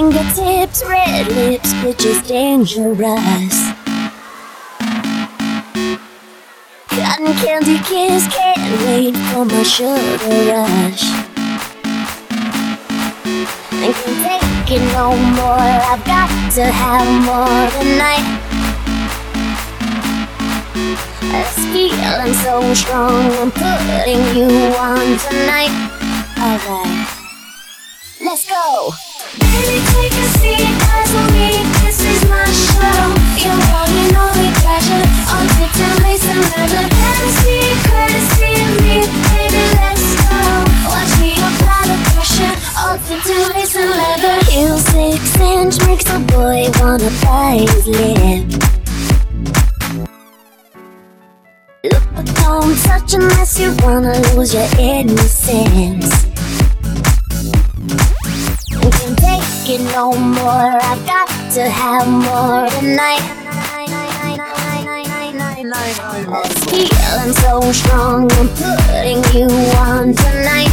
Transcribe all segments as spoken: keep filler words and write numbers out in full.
fingertips, red lips, which is dangerous. Cotton candy kiss, can't wait for my sugar rush. I can't take it no more, I've got to have more tonight. This feeling so strong, I'm putting you on tonight. Alright, let's go. Baby, take a seat, eyes on me, this is my show. You're running all the pleasure, all the time, listen, leisure. Courtesy, courtesy of me, baby, let's go. Watch me apply the pressure, all the time, listen, leather. Heel six inch makes a boy wanna bite his lip. Look, don't touch unless you wanna lose your innocence. I can't take it no more, I've got to have more tonight. This feeling so strong, I'm putting you on tonight.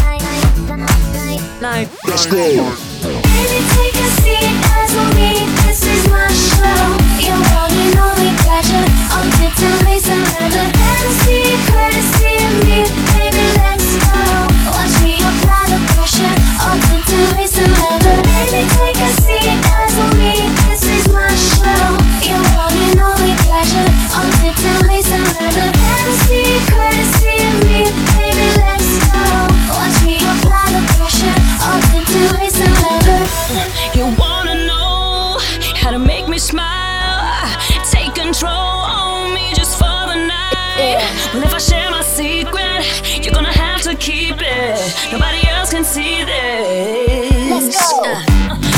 Let's go. Baby, take a seat, eyes on me, this is my show. You're running all the pleasure, all the time, listen, leather. Courtesy, courtesy of me, baby, let's go. Watch me apply the pressure, all the time, listen, leather. Baby, take a seat, eyes on me, this is my show. You're running all the pleasure, all the time, listen, leather. Courtesy, courtesy of me, baby, let's go. Watch me apply the pressure, all the time, listen, leather. You wanna know how to make me smile? Take control on me just for the night. Well, if I share my secret, you're gonna have to keep it. Nobody else can see this. Let's go. Uh,